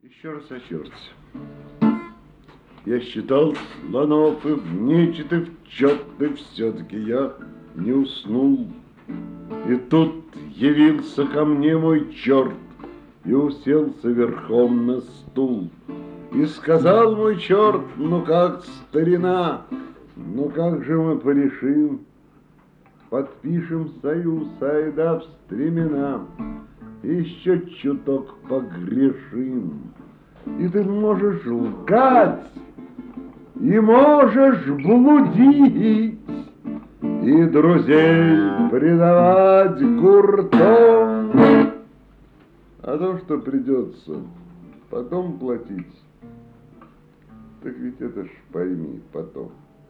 Еще раз о черте. Я считал слонов и в нечет, и в чет, и все-таки я не уснул. И тут явился ко мне мой черт и уселся верхом на стул. И сказал мой черт: ну как, старина, ну как же мы порешим? Подпишем союз, айда в стремена, еще чуток погрешим. И ты можешь лгать, и можешь блудить, и друзей предавать гуртом. А то, что придется потом платить, так ведь это ж пойми потом.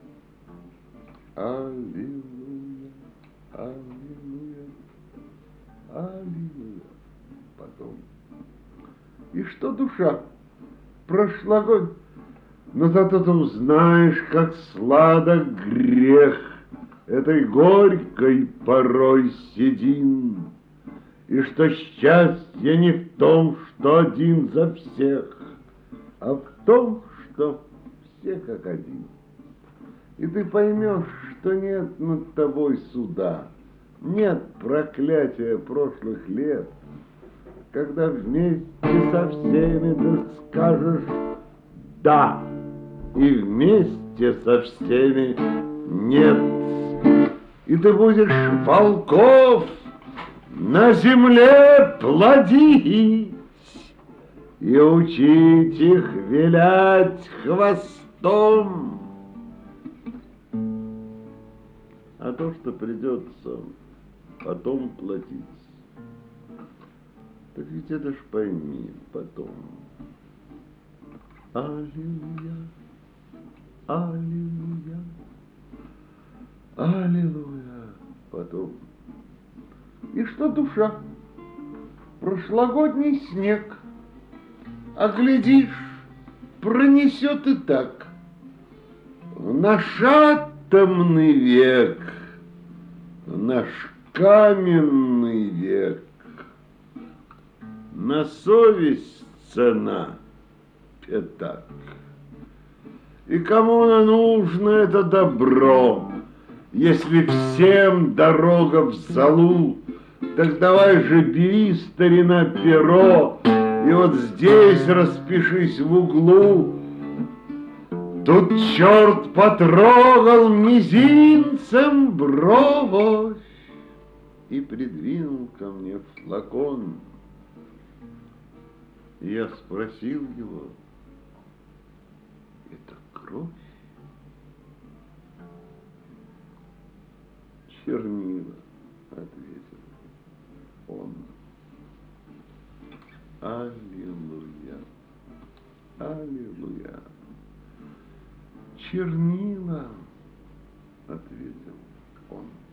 Аллилуйя, аллилуйя, аллилуйя. Потом. И что душа прошлогодь, но зато ты узнаешь, как сладок грех этой горькой порой седин, и что счастье не в том, что один за всех, а в том, что все как один. И ты поймешь, что нет над тобой суда, нет проклятия прошлых лет, когда вместе со всеми ты скажешь «да», и вместе со всеми «нет». И ты будешь волков на земле плодить и учить их вилять хвостом. А то, что придется потом платить, так ведь это ж пойми потом. Аллилуйя, аллилуйя, аллилуйя. Потом. И что душа? Прошлогодний снег, а глядишь, пронесет и так. В наш атомный век, в наш каменный век, на совесть цена пятак. И кому оно нужно, это добро, если всем дорога в залу? Так давай же бери, старина, перо, и вот здесь распишись в углу. Тут черт потрогал мизинцем бровь и придвинул ко мне флакон. Я спросил его: это кровь? Чернила, ответил он. Аллилуйя, аллилуйя. Чернила, ответил он.